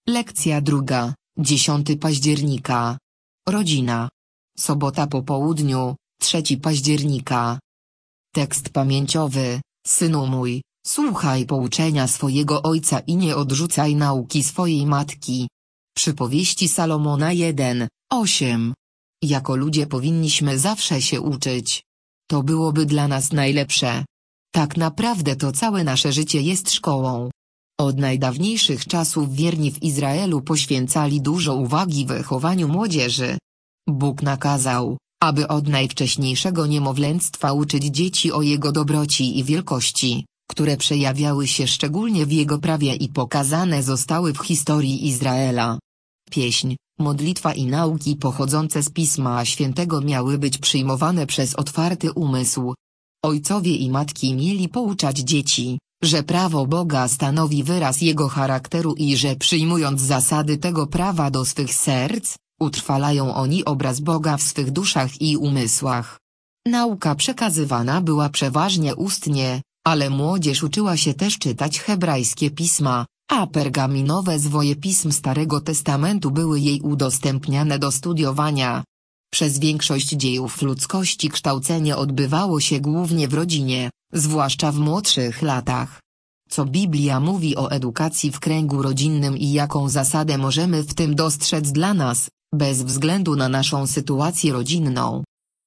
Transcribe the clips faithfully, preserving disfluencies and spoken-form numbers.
Lekcja druga, dziesiątego października. Rodzina. Sobota po południu, trzeciego października. Tekst pamięciowy. Synu mój, słuchaj pouczenia swojego ojca i nie odrzucaj nauki swojej matki. Przypowieści Salomona jeden, osiem. Jako ludzie powinniśmy zawsze się uczyć. To byłoby dla nas najlepsze. Tak naprawdę to całe nasze życie jest szkołą. Od najdawniejszych czasów wierni w Izraelu poświęcali dużo uwagi wychowaniu młodzieży. Bóg nakazał, aby od najwcześniejszego niemowlęctwa uczyć dzieci o Jego dobroci i wielkości, które przejawiały się szczególnie w Jego prawie i pokazane zostały w historii Izraela. Pieśń, modlitwa i nauki pochodzące z Pisma Świętego miały być przyjmowane przez otwarty umysł. Ojcowie i matki mieli pouczać dzieci, że prawo Boga stanowi wyraz Jego charakteru i że przyjmując zasady tego prawa do swych serc, utrwalają oni obraz Boga w swych duszach i umysłach. Nauka przekazywana była przeważnie ustnie, ale młodzież uczyła się też czytać hebrajskie pisma, a pergaminowe zwoje pism Starego Testamentu były jej udostępniane do studiowania. Przez większość dziejów ludzkości kształcenie odbywało się głównie w rodzinie, zwłaszcza w młodszych latach. Co Biblia mówi o edukacji w kręgu rodzinnym i jaką zasadę możemy w tym dostrzec dla nas, bez względu na naszą sytuację rodzinną.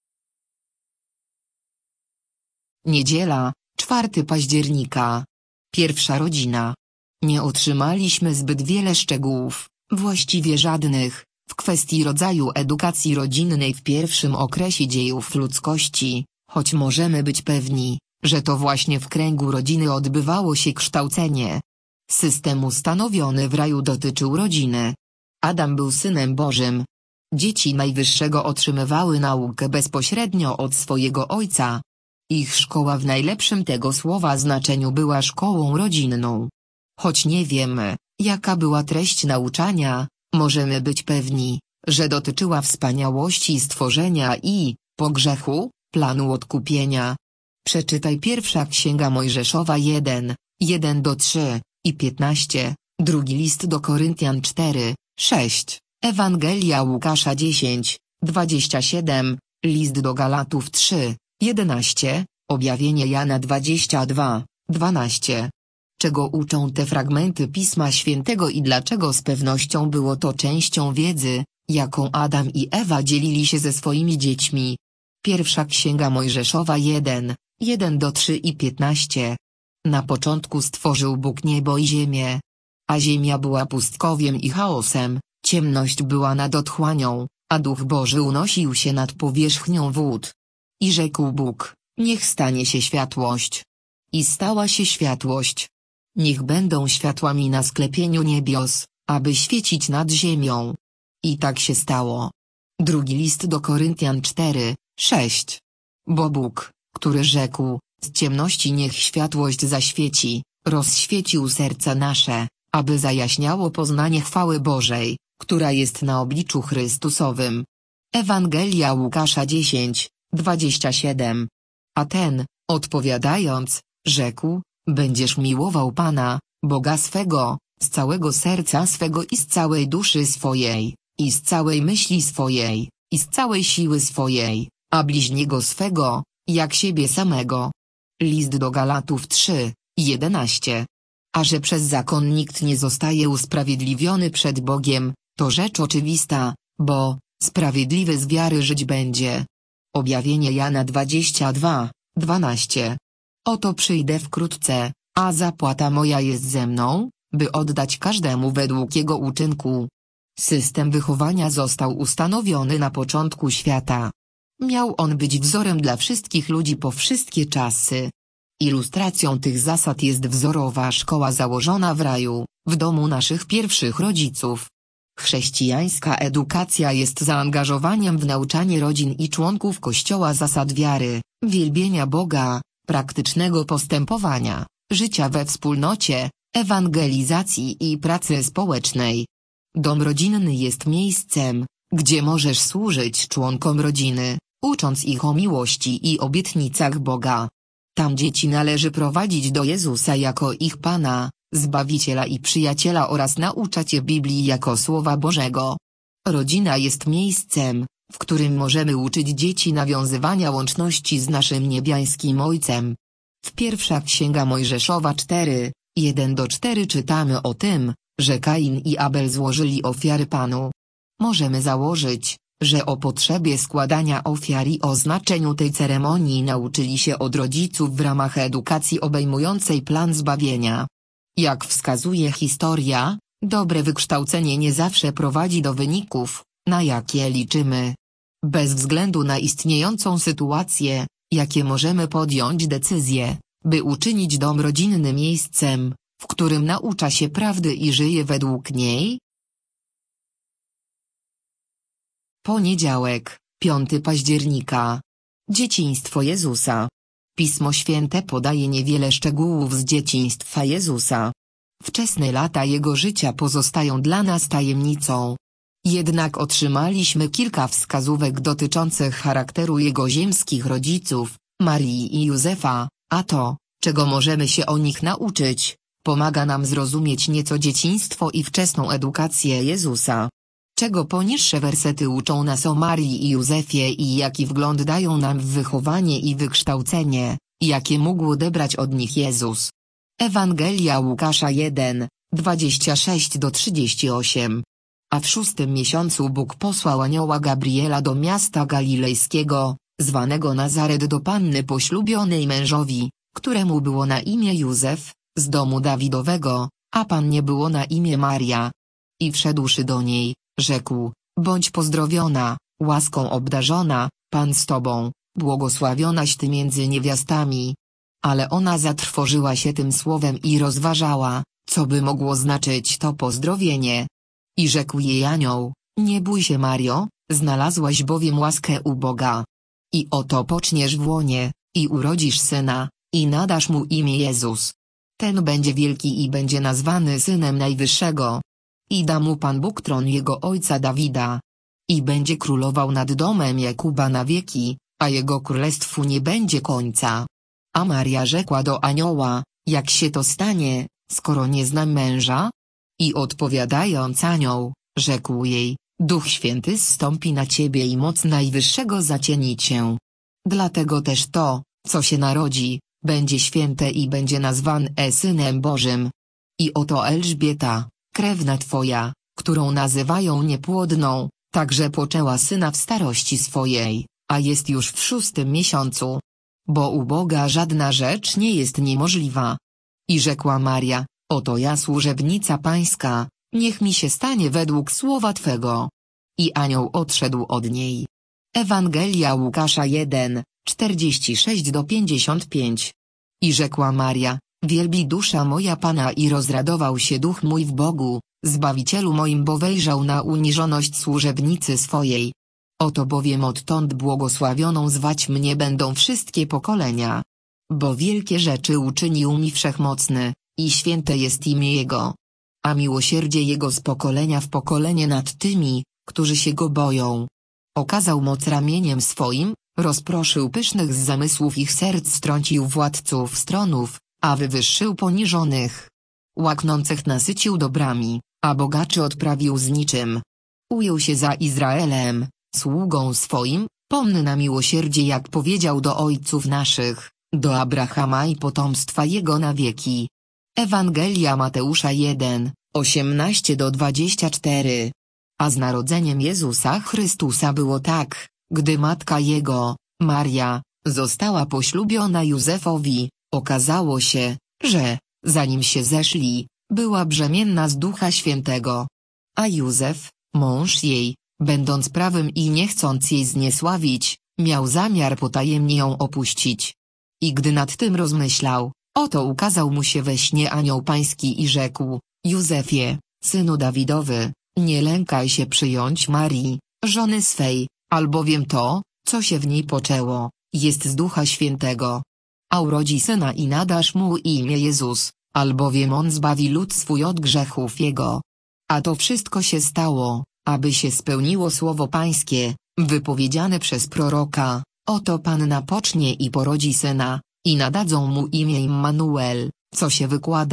Niedziela, czwartego października. Pierwsza rodzina. Nie otrzymaliśmy zbyt wiele szczegółów, właściwie żadnych, w kwestii rodzaju edukacji rodzinnej w pierwszym okresie dziejów ludzkości, choć możemy być pewni, że to właśnie w kręgu rodziny odbywało się kształcenie. System ustanowiony w raju dotyczył rodziny. Adam był synem Bożym. Dzieci Najwyższego otrzymywały naukę bezpośrednio od swojego ojca. Ich szkoła w najlepszym tego słowa znaczeniu była szkołą rodzinną. Choć nie wiemy, jaka była treść nauczania, możemy być pewni, że dotyczyła wspaniałości stworzenia i, po grzechu, planu odkupienia. Przeczytaj pierwsza Księga Mojżeszowa jeden, jeden do trzech i piętnaście, drugi list do Koryntian cztery, sześć, Ewangelia Łukasza dziesięć, dwadzieścia siedem, list do Galatów trzy, jedenaście, objawienie Jana dwadzieścia dwa, dwanaście. Czego uczą te fragmenty Pisma Świętego i dlaczego z pewnością było to częścią wiedzy, jaką Adam i Ewa dzielili się ze swoimi dziećmi. Pierwsza Księga Mojżeszowa jeden, jeden do trzech i piętnaście. Na początku stworzył Bóg niebo i ziemię. A ziemia była pustkowiem i chaosem, ciemność była nad otchłanią, a Duch Boży unosił się nad powierzchnią wód. I rzekł Bóg, niech stanie się światłość. I stała się światłość. Niech będą światłami na sklepieniu niebios, aby świecić nad ziemią. I tak się stało. Drugi list do Koryntian cztery, sześć. Bo Bóg, który rzekł, z ciemności niech światłość zaświeci, rozświecił serca nasze, aby zajaśniało poznanie chwały Bożej, która jest na obliczu Chrystusowym. Ewangelia Łukasza dziesięć, dwadzieścia siedem. A ten, odpowiadając, rzekł, będziesz miłował Pana, Boga swego, z całego serca swego i z całej duszy swojej, i z całej myśli swojej, i z całej siły swojej, a bliźniego swego, jak siebie samego. List do Galatów trzy, jedenaście. A że przez zakon nikt nie zostaje usprawiedliwiony przed Bogiem, to rzecz oczywista, bo sprawiedliwy z wiary żyć będzie. Objawienie Jana dwadzieścia dwa, dwanaście. Oto przyjdę wkrótce, a zapłata moja jest ze mną, by oddać każdemu według jego uczynku. System wychowania został ustanowiony na początku świata. Miał on być wzorem dla wszystkich ludzi po wszystkie czasy. Ilustracją tych zasad jest wzorowa szkoła założona w raju, w domu naszych pierwszych rodziców. Chrześcijańska edukacja jest zaangażowaniem w nauczanie rodzin i członków Kościoła zasad wiary, wielbienia Boga, praktycznego postępowania, życia we wspólnocie, ewangelizacji i pracy społecznej. Dom rodzinny jest miejscem, gdzie możesz służyć członkom rodziny, ucząc ich o miłości i obietnicach Boga. Tam dzieci należy prowadzić do Jezusa jako ich Pana, Zbawiciela i Przyjaciela oraz naucza Cię Biblii jako Słowa Bożego. Rodzina jest miejscem, w którym możemy uczyć dzieci nawiązywania łączności z naszym niebiańskim Ojcem. W Pierwsza Księga Mojżeszowa cztery, jeden do czterech czytamy o tym, że Kain i Abel złożyli ofiary Panu. Możemy założyć, że o potrzebie składania ofiar i o znaczeniu tej ceremonii nauczyli się od rodziców w ramach edukacji obejmującej plan zbawienia. Jak wskazuje historia, dobre wykształcenie nie zawsze prowadzi do wyników, na jakie liczymy. Bez względu na istniejącą sytuację, jakie możemy podjąć decyzje, by uczynić dom rodzinnym miejscem, w którym naucza się prawdy i żyje według niej? Poniedziałek, piątego października. Dzieciństwo Jezusa. Pismo Święte podaje niewiele szczegółów z dzieciństwa Jezusa. Wczesne lata Jego życia pozostają dla nas tajemnicą. Jednak otrzymaliśmy kilka wskazówek dotyczących charakteru Jego ziemskich rodziców, Marii i Józefa, a to, czego możemy się o nich nauczyć, pomaga nam zrozumieć nieco dzieciństwo i wczesną edukację Jezusa. Czego poniższe wersety uczą nas o Marii i Józefie i jaki wgląd dają nam w wychowanie i wykształcenie, jakie mógł odebrać od nich Jezus. Ewangelia Łukasza jeden, dwadzieścia sześć do trzydziestu ośmiu. A w szóstym miesiącu Bóg posłał anioła Gabriela do miasta galilejskiego, zwanego Nazaret, do panny poślubionej mężowi, któremu było na imię Józef, z domu Dawidowego, a pannie było na imię Maria. I wszedłszy do niej, rzekł: bądź pozdrowiona, łaską obdarzona, Pan z tobą, błogosławionaś ty między niewiastami. Ale ona zatrwożyła się tym słowem i rozważała, co by mogło znaczyć to pozdrowienie. I rzekł jej anioł: nie bój się, Mario, znalazłaś bowiem łaskę u Boga. I oto poczniesz w łonie, i urodzisz syna, i nadasz mu imię Jezus. Ten będzie wielki i będzie nazwany Synem Najwyższego. I da mu Pan Bóg tron jego ojca Dawida. I będzie królował nad domem Jakuba na wieki, a jego królestwu nie będzie końca. A Maria rzekła do anioła: jak się to stanie, skoro nie znam męża? I odpowiadając anioł, rzekł jej: Duch Święty zstąpi na ciebie i moc Najwyższego zacieni cię. Dlatego też to, co się narodzi, będzie święte i będzie nazwane Synem Bożym. I oto Elżbieta, krewna twoja, którą nazywają niepłodną, także poczęła syna w starości swojej, a jest już w szóstym miesiącu. Bo u Boga żadna rzecz nie jest niemożliwa. I rzekła Maria: oto ja służebnica Pańska, niech mi się stanie według słowa Twego. I anioł odszedł od niej. Ewangelia Łukasza jeden, czterdzieści sześć do pięćdziesiąt pięć. I rzekła Maria: wielbi dusza moja Pana i rozradował się duch mój w Bogu, Zbawicielu moim, bo wejrzał na uniżoność służebnicy swojej. Oto bowiem odtąd błogosławioną zwać mnie będą wszystkie pokolenia. Bo wielkie rzeczy uczynił mi Wszechmocny, i święte jest imię Jego. A miłosierdzie Jego z pokolenia w pokolenie nad tymi, którzy się Go boją. Okazał moc ramieniem swoim, rozproszył pysznych z zamysłów ich serc, strącił władców stronów, a wywyższył poniżonych. Łaknących nasycił dobrami, a bogaczy odprawił z niczym. Ujął się za Izraelem, sługą swoim, pomny na miłosierdzie, jak powiedział do ojców naszych, do Abrahama i potomstwa jego na wieki. Ewangelia Mateusza jeden, osiemnaście do dwudziestu czterech. A z narodzeniem Jezusa Chrystusa było tak, gdy matka Jego, Maria, została poślubiona Józefowi, okazało się, że, zanim się zeszli, była brzemienna z Ducha Świętego. A Józef, mąż jej, będąc prawym i nie chcąc jej zniesławić, miał zamiar potajemnie ją opuścić. I gdy nad tym rozmyślał, oto ukazał mu się we śnie anioł pański i rzekł: Józefie, synu Dawidowy, nie lękaj się przyjąć Marii, żony swej, albowiem to, co się w niej poczęło, jest z Ducha Świętego. A urodzi syna i nadasz mu imię Jezus, albowiem on zbawi lud swój od grzechów jego. A to wszystko się stało, aby się spełniło słowo pańskie, wypowiedziane przez proroka: oto panna pocznie i porodzi syna, i nadadzą mu imię Immanuel, co się wykłada: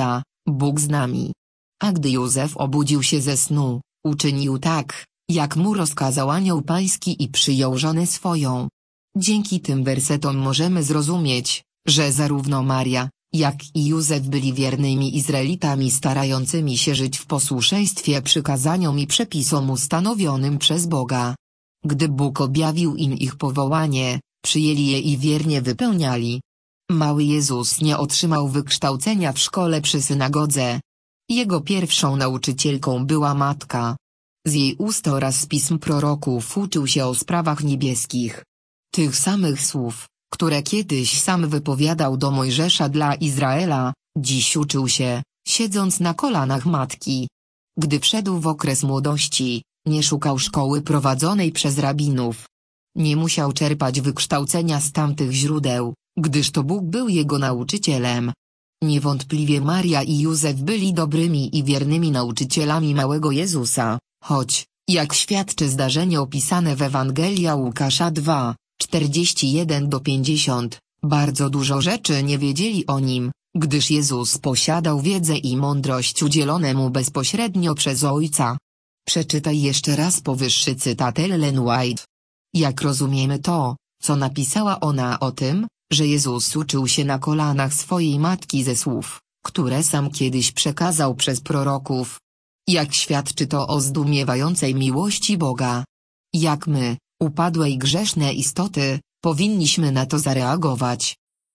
Bóg z nami. A gdy Józef obudził się ze snu, uczynił tak, jak mu rozkazał anioł pański i przyjął żonę swoją. Dzięki tym wersetom możemy zrozumieć, że zarówno Maria, jak i Józef byli wiernymi Izraelitami starającymi się żyć w posłuszeństwie przykazaniom i przepisom ustanowionym przez Boga. Gdy Bóg objawił im ich powołanie, przyjęli je i wiernie wypełniali. Mały Jezus nie otrzymał wykształcenia w szkole przy synagodze. Jego pierwszą nauczycielką była matka. Z jej ust oraz z pism proroków uczył się o sprawach niebieskich. Tych samych słów, które kiedyś sam wypowiadał do Mojżesza dla Izraela, dziś uczył się, siedząc na kolanach matki. Gdy wszedł w okres młodości, nie szukał szkoły prowadzonej przez rabinów. Nie musiał czerpać wykształcenia z tamtych źródeł, gdyż to Bóg był jego nauczycielem. Niewątpliwie Maria i Józef byli dobrymi i wiernymi nauczycielami małego Jezusa, choć, jak świadczy zdarzenie opisane w Ewangelia Łukasza dwa, czterdzieści jeden do pięćdziesiąt, bardzo dużo rzeczy nie wiedzieli o nim, gdyż Jezus posiadał wiedzę i mądrość udzielone mu bezpośrednio przez Ojca. Przeczytaj jeszcze raz powyższy cytat Ellen White. Jak rozumiemy to, co napisała ona o tym, że Jezus uczył się na kolanach swojej matki ze słów, które sam kiedyś przekazał przez proroków? Jak świadczy to o zdumiewającej miłości Boga? Jak my, upadłe i grzeszne istoty, powinniśmy na to zareagować?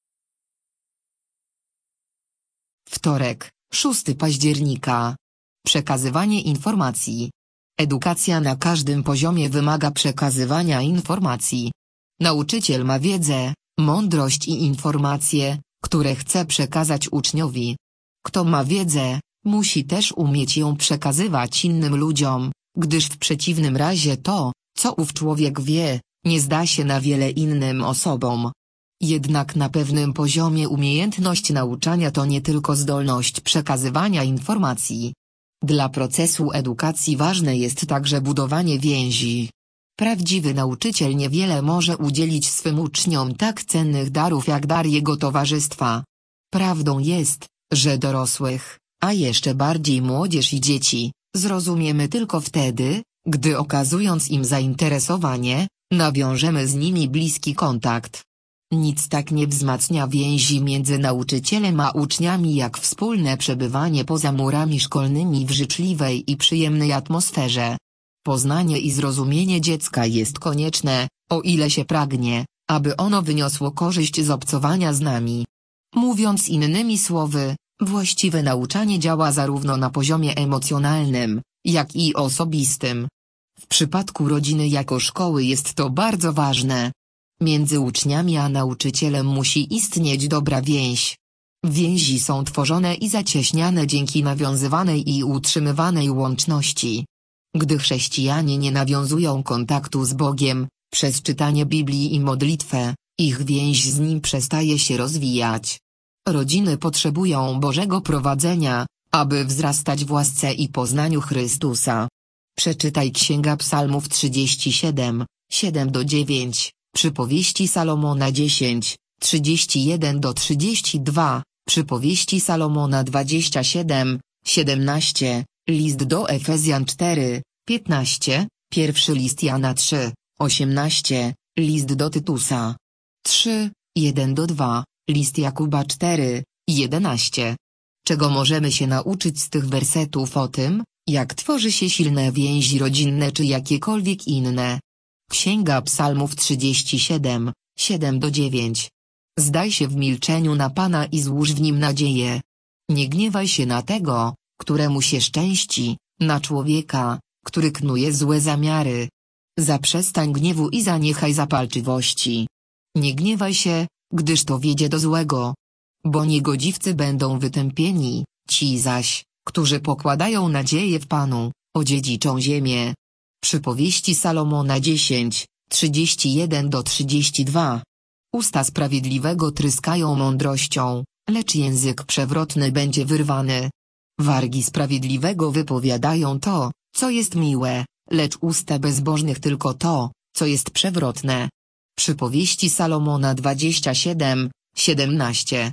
Wtorek, szóstego października. Przekazywanie informacji. Edukacja na każdym poziomie wymaga przekazywania informacji. Nauczyciel ma wiedzę, mądrość i informacje, które chce przekazać uczniowi. Kto ma wiedzę, musi też umieć ją przekazywać innym ludziom, gdyż w przeciwnym razie to, co ów człowiek wie, nie zda się na wiele innym osobom. Jednak na pewnym poziomie umiejętność nauczania to nie tylko zdolność przekazywania informacji. Dla procesu edukacji ważne jest także budowanie więzi. Prawdziwy nauczyciel niewiele może udzielić swym uczniom tak cennych darów jak dar jego towarzystwa. Prawdą jest, że dorosłych, a jeszcze bardziej młodzież i dzieci, zrozumiemy tylko wtedy, gdy okazując im zainteresowanie, nawiążemy z nimi bliski kontakt. Nic tak nie wzmacnia więzi między nauczycielem a uczniami jak wspólne przebywanie poza murami szkolnymi w życzliwej i przyjemnej atmosferze. Poznanie i zrozumienie dziecka jest konieczne, o ile się pragnie, aby ono wyniosło korzyść z obcowania z nami. Mówiąc innymi słowy, właściwe nauczanie działa zarówno na poziomie emocjonalnym, jak i osobistym. W przypadku rodziny jako szkoły jest to bardzo ważne. Między uczniami a nauczycielem musi istnieć dobra więź. Więzi są tworzone i zacieśniane dzięki nawiązywanej i utrzymywanej łączności. Gdy chrześcijanie nie nawiązują kontaktu z Bogiem, przez czytanie Biblii i modlitwę, ich więź z Nim przestaje się rozwijać. Rodziny potrzebują Bożego prowadzenia, aby wzrastać w łasce i poznaniu Chrystusa. Przeczytaj Księga Psalmów trzydzieści siedem, siedem do dziewięć, Przypowieści Salomona dziesięć, trzydzieści jeden do trzydziestu dwóch, Przypowieści Salomona dwadzieścia siedem, siedemnaście, List do Efezjan cztery, piętnaście, Pierwszy list Jana trzy, osiemnaście, List do Tytusa trzy, jeden do dwóch, List Jakuba cztery, jedenaście. Czego możemy się nauczyć z tych wersetów o tym, jak tworzy się silne więzi rodzinne czy jakiekolwiek inne? Księga Psalmów trzydzieści siedem, siedem do dziewięć. Zdaj się w milczeniu na Pana i złóż w Nim nadzieję. Nie gniewaj się na tego, któremu się szczęści, na człowieka, który knuje złe zamiary. Zaprzestań gniewu i zaniechaj zapalczywości. Nie gniewaj się, gdyż to wiedzie do złego. Bo niegodziwcy będą wytępieni, ci zaś, którzy pokładają nadzieję w Panu, odziedziczą ziemię. Przypowieści Salomona dziesięć, trzydzieści jeden do trzydziestu dwóch. Usta sprawiedliwego tryskają mądrością, lecz język przewrotny będzie wyrwany. Wargi sprawiedliwego wypowiadają to, co jest miłe, lecz usta bezbożnych tylko to, co jest przewrotne. Przypowieści Salomona dwadzieścia siedem, siedemnaście.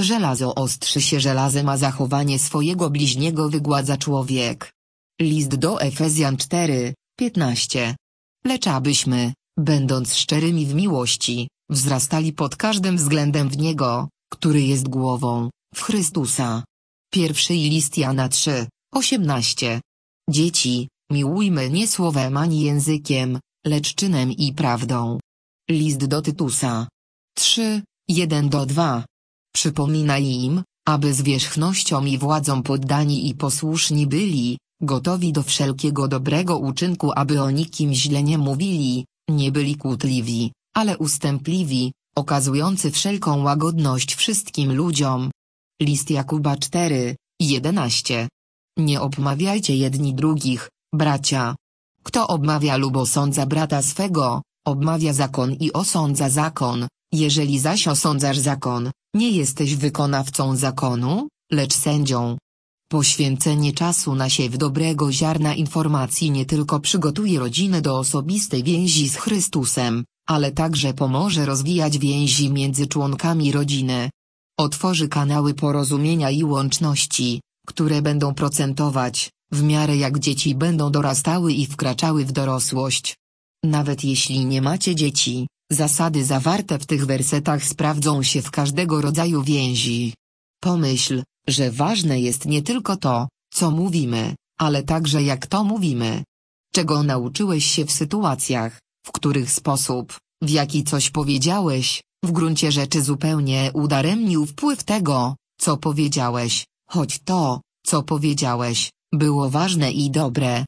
Żelazo ostrzy się żelazem, a zachowanie swojego bliźniego wygładza człowiek. List do Efezjan cztery, piętnaście. Lecz abyśmy, będąc szczerymi w miłości, wzrastali pod każdym względem w Niego, który jest głową, w Chrystusa. Pierwszy list Jana trzy, osiemnaście. Dzieci, miłujmy nie słowem ani językiem, lecz czynem i prawdą. List do Tytusa trzy, jeden do dwa. Przypominaj im, aby zwierzchnością i władzą poddani i posłuszni byli, gotowi do wszelkiego dobrego uczynku, aby o nikim źle nie mówili, nie byli kłótliwi, ale ustępliwi, okazujący wszelką łagodność wszystkim ludziom. List Jakuba cztery, jedenaście. Nie obmawiajcie jedni drugich, bracia. Kto obmawia lub osądza brata swego, obmawia zakon i osądza zakon. Jeżeli zaś osądzasz zakon, nie jesteś wykonawcą zakonu, lecz sędzią. Poświęcenie czasu na siew dobrego ziarna informacji nie tylko przygotuje rodzinę do osobistej więzi z Chrystusem, ale także pomoże rozwijać więzi między członkami rodziny. Otworzy kanały porozumienia i łączności, które będą procentować, w miarę jak dzieci będą dorastały i wkraczały w dorosłość. Nawet jeśli nie macie dzieci, zasady zawarte w tych wersetach sprawdzą się w każdego rodzaju więzi. Pomyśl, że ważne jest nie tylko to, co mówimy, ale także jak to mówimy. Czego nauczyłeś się w sytuacjach, w których sposób, w jaki coś powiedziałeś, w gruncie rzeczy zupełnie udaremnił wpływ tego, co powiedziałeś, choć to, co powiedziałeś, było ważne i dobre.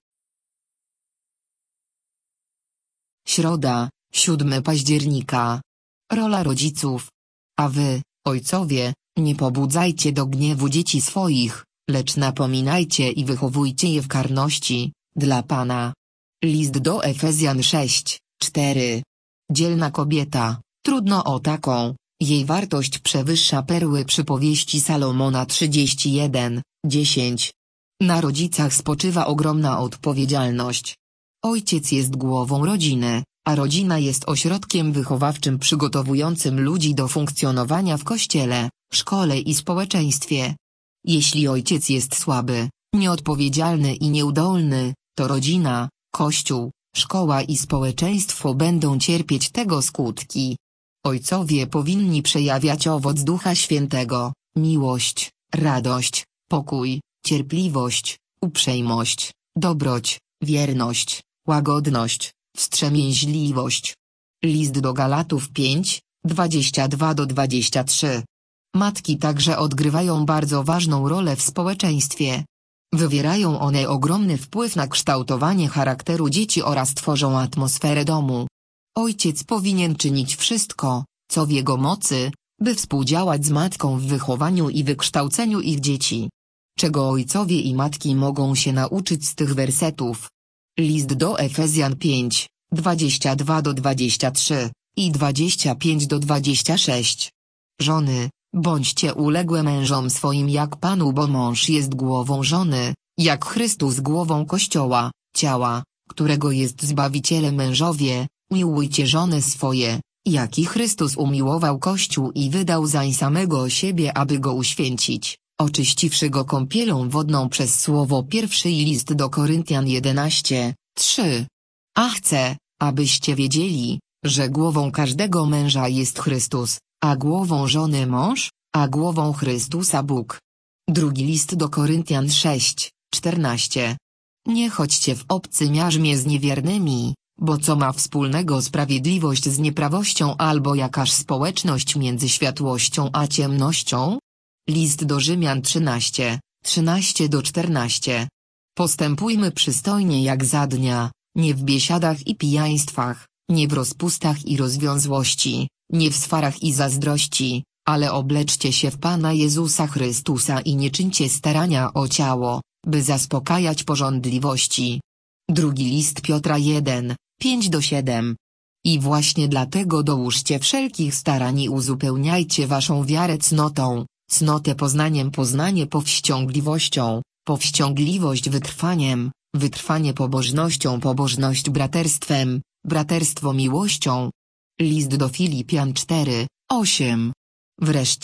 Środa, siódmego października. Rola rodziców. A wy, ojcowie, nie pobudzajcie do gniewu dzieci swoich, lecz napominajcie i wychowujcie je w karności, dla Pana. List do Efezjan sześć, cztery. Dzielna kobieta, trudno o taką, jej wartość przewyższa perły przypowieści Salomona trzydzieści jeden, dziesięć. Na rodzicach spoczywa ogromna odpowiedzialność. Ojciec jest głową rodziny, a rodzina jest ośrodkiem wychowawczym przygotowującym ludzi do funkcjonowania w kościele, szkole i społeczeństwie. Jeśli ojciec jest słaby, nieodpowiedzialny i nieudolny, to rodzina, kościół, szkoła i społeczeństwo będą cierpieć tego skutki. Ojcowie powinni przejawiać owoc Ducha Świętego, miłość, radość, pokój, cierpliwość, uprzejmość, dobroć, wierność, łagodność, wstrzemięźliwość. List do Galatów pięć, dwadzieścia dwa do dwudziestu trzech. Matki także odgrywają bardzo ważną rolę w społeczeństwie. Wywierają one ogromny wpływ na kształtowanie charakteru dzieci oraz tworzą atmosferę domu. Ojciec powinien czynić wszystko, co w jego mocy, by współdziałać z matką w wychowaniu i wykształceniu ich dzieci. Czego ojcowie i matki mogą się nauczyć z tych wersetów? List do Efezjan pięć, dwadzieścia dwa do dwudziestu trzech i dwadzieścia pięć do dwudziestu sześciu. Żony, bądźcie uległe mężom swoim jak Panu, bo mąż jest głową żony, jak Chrystus głową Kościoła, ciała, którego jest Zbawicielem. Mężowie, miłujcie żony swoje, jak i Chrystus umiłował Kościół i wydał zań samego siebie, aby go uświęcić, oczyściwszy go kąpielą wodną przez słowo. Pierwszy list do Koryntian jedenaście, trzy. A chcę, abyście wiedzieli, że głową każdego męża jest Chrystus, a głową żony mąż, a głową Chrystusa Bóg. Drugi list do Koryntian sześć, czternaście. Nie chodźcie w obcym jarzmie z niewiernymi, bo co ma wspólnego sprawiedliwość z nieprawością, albo jakaż społeczność między światłością a ciemnością? List do Rzymian trzynaście, trzynaście do czternastu. Postępujmy przystojnie jak za dnia, nie w biesiadach i pijaństwach, nie w rozpustach i rozwiązłości, nie w swarach i zazdrości, ale obleczcie się w Pana Jezusa Chrystusa i nie czyńcie starania o ciało, by zaspokajać pożądliwości. Drugi list Piotra jeden, pięć do siedmiu. I właśnie dlatego dołóżcie wszelkich starań i uzupełniajcie waszą wiarę cnotą, cnotę poznaniem, poznanie powściągliwością, powściągliwość wytrwaniem, wytrwanie pobożnością, pobożność braterstwem, braterstwo miłością. List do Filipian cztery, osiem. Wreszcie,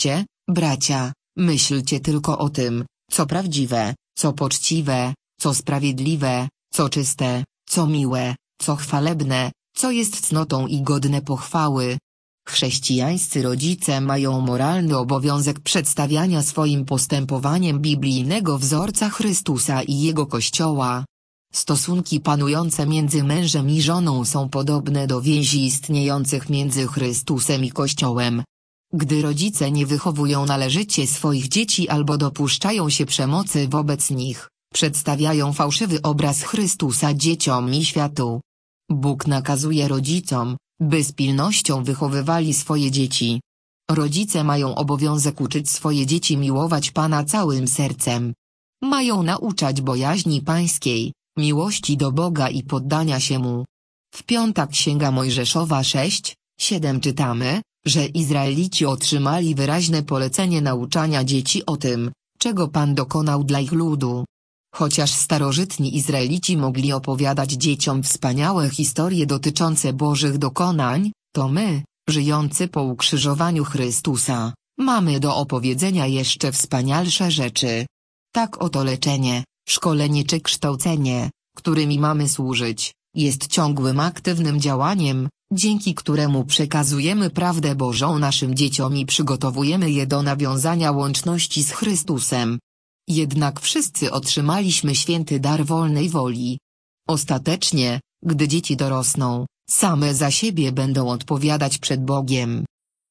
Bracia, myślcie tylko o tym, co prawdziwe, co poczciwe, co sprawiedliwe, co czyste, co miłe, co chwalebne, co jest cnotą i godne pochwały. Chrześcijańscy rodzice mają moralny obowiązek przedstawiania swoim postępowaniem biblijnego wzorca Chrystusa i Jego Kościoła. Stosunki panujące między mężem i żoną są podobne do więzi istniejących między Chrystusem i Kościołem. Gdy rodzice nie wychowują należycie swoich dzieci albo dopuszczają się przemocy wobec nich, przedstawiają fałszywy obraz Chrystusa dzieciom i światu. Bóg nakazuje rodzicom, by z pilnością wychowywali swoje dzieci. Rodzice mają obowiązek uczyć swoje dzieci miłować Pana całym sercem. Mają nauczać bojaźni Pańskiej, miłości do Boga i poddania się Mu. W Piąta Księga Mojżeszowa sześć, siedem czytamy, że Izraelici otrzymali wyraźne polecenie nauczania dzieci o tym, czego Pan dokonał dla ich ludu. Chociaż starożytni Izraelici mogli opowiadać dzieciom wspaniałe historie dotyczące Bożych dokonań, to my, żyjący po ukrzyżowaniu Chrystusa, mamy do opowiedzenia jeszcze wspanialsze rzeczy. Tak oto leczenie, szkolenie czy kształcenie, którymi mamy służyć, jest ciągłym aktywnym działaniem, dzięki któremu przekazujemy prawdę Bożą naszym dzieciom i przygotowujemy je do nawiązania łączności z Chrystusem. Jednak wszyscy otrzymaliśmy święty dar wolnej woli. Ostatecznie, gdy dzieci dorosną, same za siebie będą odpowiadać przed Bogiem.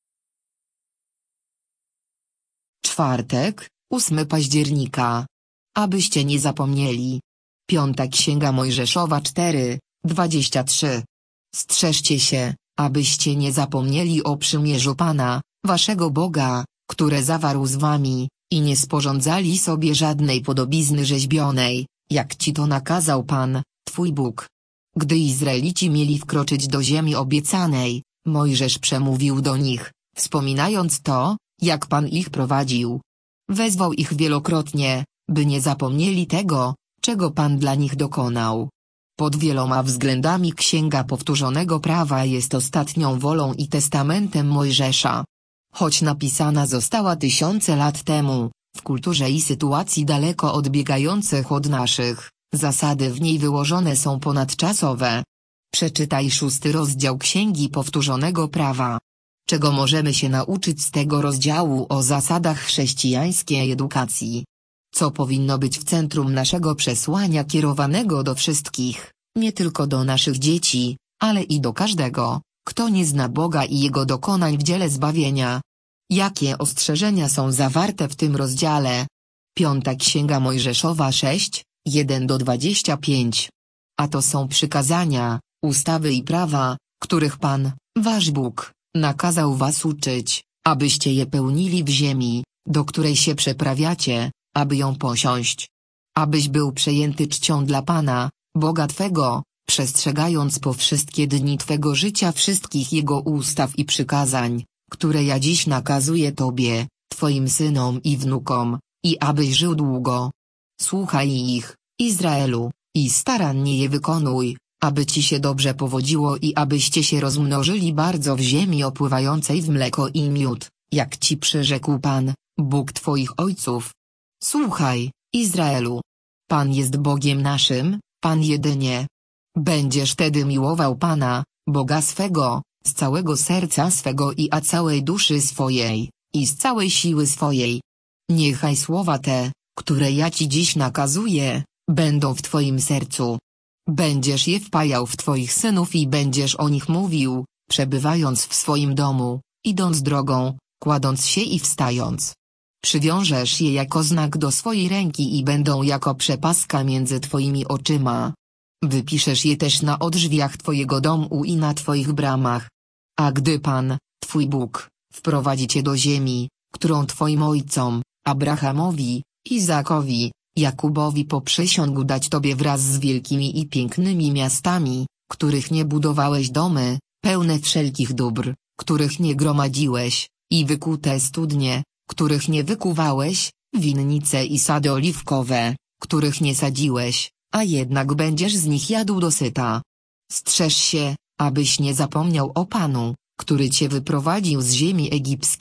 Czwartek, ósmego października. Abyście nie zapomnieli. Piąta Księga Mojżeszowa cztery, dwadzieścia trzy. Strzeżcie się, abyście nie zapomnieli o przymierzu Pana, waszego Boga, które zawarł z wami, i nie sporządzali sobie żadnej podobizny rzeźbionej, jak ci to nakazał Pan, twój Bóg. Gdy Izraelici mieli wkroczyć do ziemi obiecanej, Mojżesz przemówił do nich, wspominając to, jak Pan ich prowadził. Wezwał ich wielokrotnie, by nie zapomnieli tego, czego Pan dla nich dokonał. Pod wieloma względami Księga Powtórzonego Prawa jest ostatnią wolą i testamentem Mojżesza. Choć napisana została tysiące lat temu, w kulturze i sytuacji daleko odbiegających od naszych, zasady w niej wyłożone są ponadczasowe. Przeczytaj szósty rozdział Księgi Powtórzonego Prawa. Czego możemy się nauczyć z tego rozdziału o zasadach chrześcijańskiej edukacji? Co powinno być w centrum naszego przesłania kierowanego do wszystkich, nie tylko do naszych dzieci, ale i do każdego, kto nie zna Boga i Jego dokonań w dziele zbawienia? Jakie ostrzeżenia są zawarte w tym rozdziale? Piąta Księga Mojżeszowa sześć, jeden do dwudziestu pięciu. A to są przykazania, ustawy i prawa, których Pan, wasz Bóg, nakazał was uczyć, abyście je pełnili w ziemi, do której się przeprawiacie, aby ją posiąść. Abyś był przejęty czcią dla Pana, Boga twego, przestrzegając po wszystkie dni twego życia wszystkich Jego ustaw i przykazań, które ja dziś nakazuję tobie, twoim synom i wnukom, i abyś żył długo. Słuchaj ich, Izraelu, i starannie je wykonuj, aby ci się dobrze powodziło i abyście się rozmnożyli bardzo w ziemi opływającej w mleko i miód, jak ci przyrzekł Pan, Bóg twoich ojców. Słuchaj, Izraelu. Pan jest Bogiem naszym, Pan jedynie. Będziesz tedy miłował Pana, Boga swego, z całego serca swego i a całej duszy swojej, i z całej siły swojej. Niechaj słowa te, które ja ci dziś nakazuję, będą w twoim sercu. Będziesz je wpajał w twoich synów i będziesz o nich mówił, przebywając w swoim domu, idąc drogą, kładąc się i wstając. Przywiążesz je jako znak do swojej ręki i będą jako przepaska między twoimi oczyma. Wypiszesz je też na odrzwiach twojego domu i na twoich bramach. A gdy Pan, twój Bóg, wprowadzi cię do ziemi, którą twoim ojcom, Abrahamowi, Izakowi, Jakubowi poprzysiągł dać tobie wraz z wielkimi i pięknymi miastami, których nie budowałeś domy, pełne wszelkich dóbr, których nie gromadziłeś, i wykute studnie, których nie wykuwałeś, winnice i sady oliwkowe, których nie sadziłeś, a jednak będziesz z nich jadł dosyta. Strzeż się, abyś nie zapomniał o Panu, który cię wyprowadził z ziemi egipskiej,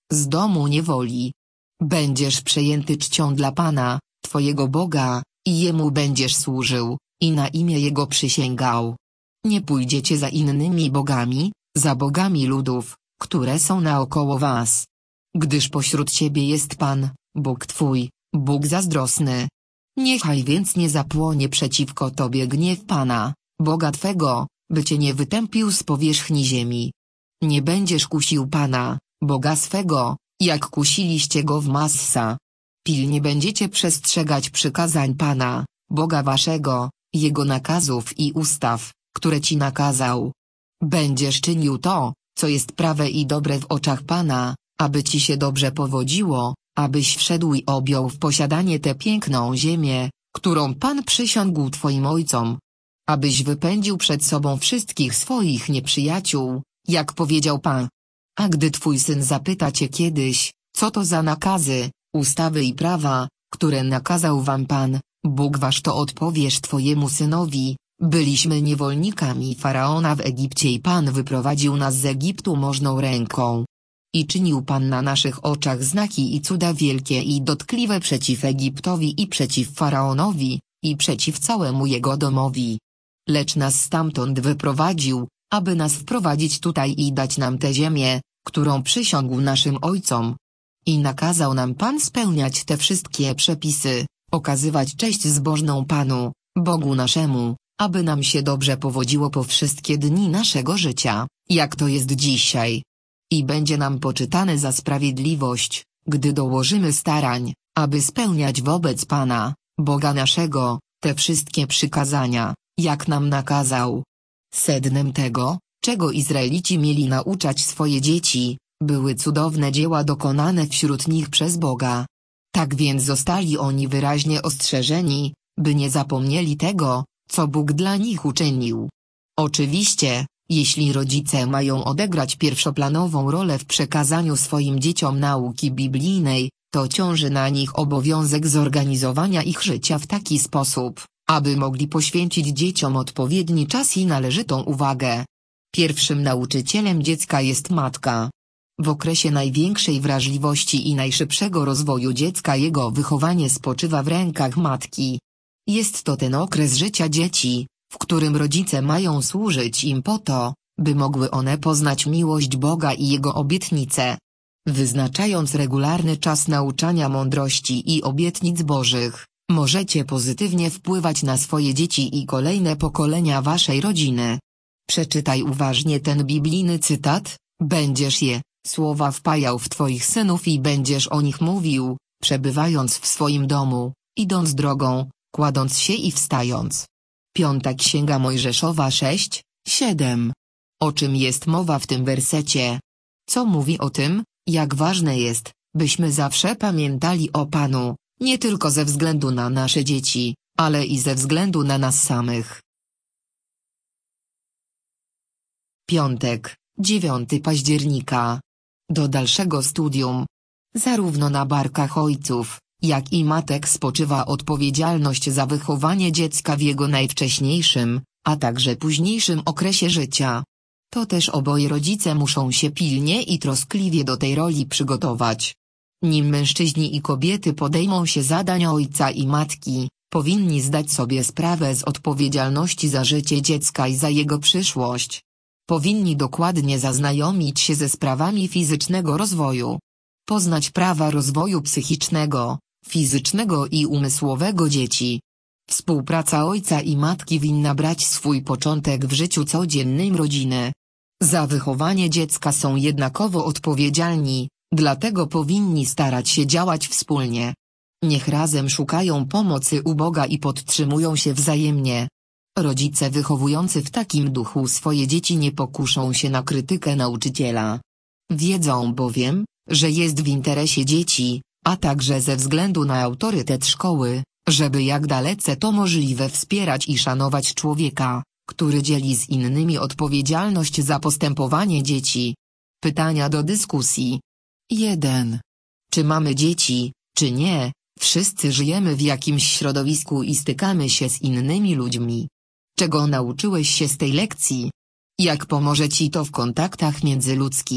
z domu niewoli. Będziesz przejęty czcią dla Pana, Twojego Boga, i Jemu będziesz służył, i na imię Jego przysięgał. Nie pójdziecie za innymi bogami, za bogami ludów, które są naokoło was. Gdyż pośród ciebie jest Pan, Bóg Twój, Bóg zazdrosny. Niechaj więc nie zapłonie przeciwko tobie gniew Pana, Boga Twego, by cię nie wytępił z powierzchni ziemi. Nie będziesz kusił Pana, Boga swego, jak kusiliście Go w Massa. Pilnie będziecie przestrzegać przykazań Pana, Boga waszego, Jego nakazów i ustaw, które ci nakazał. Będziesz czynił to, co jest prawe i dobre w oczach Pana, aby ci się dobrze powodziło, abyś wszedł i objął w posiadanie tę piękną ziemię, którą Pan przysiągł twoim ojcom. Abyś wypędził przed sobą wszystkich swoich nieprzyjaciół, jak powiedział Pan. A gdy twój syn zapyta cię kiedyś, co to za nakazy, ustawy i prawa, które nakazał wam Pan, Bóg wasz, to odpowiesz twojemu synowi: byliśmy niewolnikami Faraona w Egipcie i Pan wyprowadził nas z Egiptu możną ręką. I czynił Pan na naszych oczach znaki i cuda wielkie i dotkliwe przeciw Egiptowi i przeciw Faraonowi, i przeciw całemu jego domowi. Lecz nas stamtąd wyprowadził, aby nas wprowadzić tutaj i dać nam tę ziemię, którą przysiągł naszym ojcom. I nakazał nam Pan spełniać te wszystkie przepisy, okazywać cześć zbożną Panu, Bogu naszemu, aby nam się dobrze powodziło po wszystkie dni naszego życia, jak to jest dzisiaj. I będzie nam poczytane za sprawiedliwość, gdy dołożymy starań, aby spełniać wobec Pana, Boga naszego, te wszystkie przykazania, jak nam nakazał. Sednem tego, czego Izraelici mieli nauczać swoje dzieci, były cudowne dzieła dokonane wśród nich przez Boga. Tak więc zostali oni wyraźnie ostrzeżeni, by nie zapomnieli tego, co Bóg dla nich uczynił. Oczywiście, jeśli rodzice mają odegrać pierwszoplanową rolę w przekazaniu swoim dzieciom nauki biblijnej, to ciąży na nich obowiązek zorganizowania ich życia w taki sposób, aby mogli poświęcić dzieciom odpowiedni czas i należytą uwagę. Pierwszym nauczycielem dziecka jest matka. W okresie największej wrażliwości i najszybszego rozwoju dziecka jego wychowanie spoczywa w rękach matki. Jest to ten okres życia dzieci, w którym rodzice mają służyć im po to, by mogły one poznać miłość Boga i Jego obietnice. Wyznaczając regularny czas nauczania mądrości i obietnic Bożych, możecie pozytywnie wpływać na swoje dzieci i kolejne pokolenia waszej rodziny. Przeczytaj uważnie ten biblijny cytat: będziesz je, słowa wpajał w twoich synów i będziesz o nich mówił, przebywając w swoim domu, idąc drogą, kładąc się i wstając. Piąta Księga Mojżeszowa sześć, siedem. O czym jest mowa w tym wersecie? Co mówi o tym, jak ważne jest, byśmy zawsze pamiętali o Panu, nie tylko ze względu na nasze dzieci, ale i ze względu na nas samych. Piątek, dziewiątego października. Do dalszego studium. Zarówno na barkach ojców, jak i matek spoczywa odpowiedzialność za wychowanie dziecka w jego najwcześniejszym, a także późniejszym okresie życia. To też oboje rodzice muszą się pilnie i troskliwie do tej roli przygotować. Nim mężczyźni i kobiety podejmą się zadań ojca i matki, powinni zdać sobie sprawę z odpowiedzialności za życie dziecka i za jego przyszłość. Powinni dokładnie zaznajomić się ze sprawami fizycznego rozwoju. Poznać prawa rozwoju psychicznego, fizycznego i umysłowego dzieci. Współpraca ojca i matki winna brać swój początek w życiu codziennym rodziny. Za wychowanie dziecka są jednakowo odpowiedzialni, dlatego powinni starać się działać wspólnie. Niech razem szukają pomocy u Boga i podtrzymują się wzajemnie. Rodzice wychowujący w takim duchu swoje dzieci nie pokuszą się na krytykę nauczyciela. Wiedzą bowiem, że jest w interesie dzieci, a także ze względu na autorytet szkoły, żeby jak dalece to możliwe wspierać i szanować człowieka, który dzieli z innymi odpowiedzialność za postępowanie dzieci. Pytania do dyskusji. jeden. Czy mamy dzieci, czy nie? Wszyscy żyjemy w jakimś środowisku i stykamy się z innymi ludźmi. Czego nauczyłeś się z tej lekcji? Jak pomoże ci to w kontaktach międzyludzkich?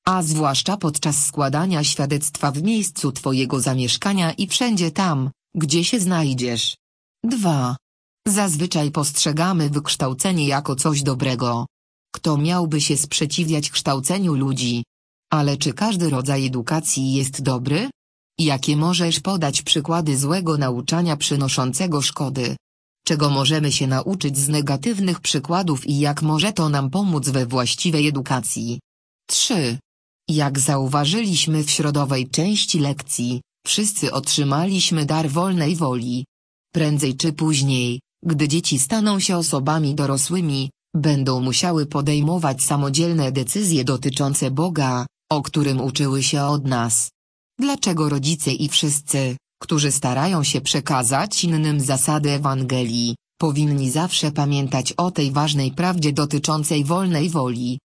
a zwłaszcza podczas składania świadectwa w miejscu twojego zamieszkania i wszędzie tam, gdzie się znajdziesz. dwa. Zazwyczaj postrzegamy wykształcenie jako coś dobrego. Kto miałby się sprzeciwiać kształceniu ludzi? Ale czy każdy rodzaj edukacji jest dobry? Jakie możesz podać przykłady złego nauczania przynoszącego szkody? Czego możemy się nauczyć z negatywnych przykładów i jak może to nam pomóc we właściwej edukacji? trzy. Jak zauważyliśmy w środowej części lekcji, wszyscy otrzymaliśmy dar wolnej woli. Prędzej czy później, gdy dzieci staną się osobami dorosłymi, będą musiały podejmować samodzielne decyzje dotyczące Boga, o którym uczyły się od nas. Dlaczego rodzice i wszyscy, którzy starają się przekazać innym zasady Ewangelii, powinni zawsze pamiętać o tej ważnej prawdzie dotyczącej wolnej woli?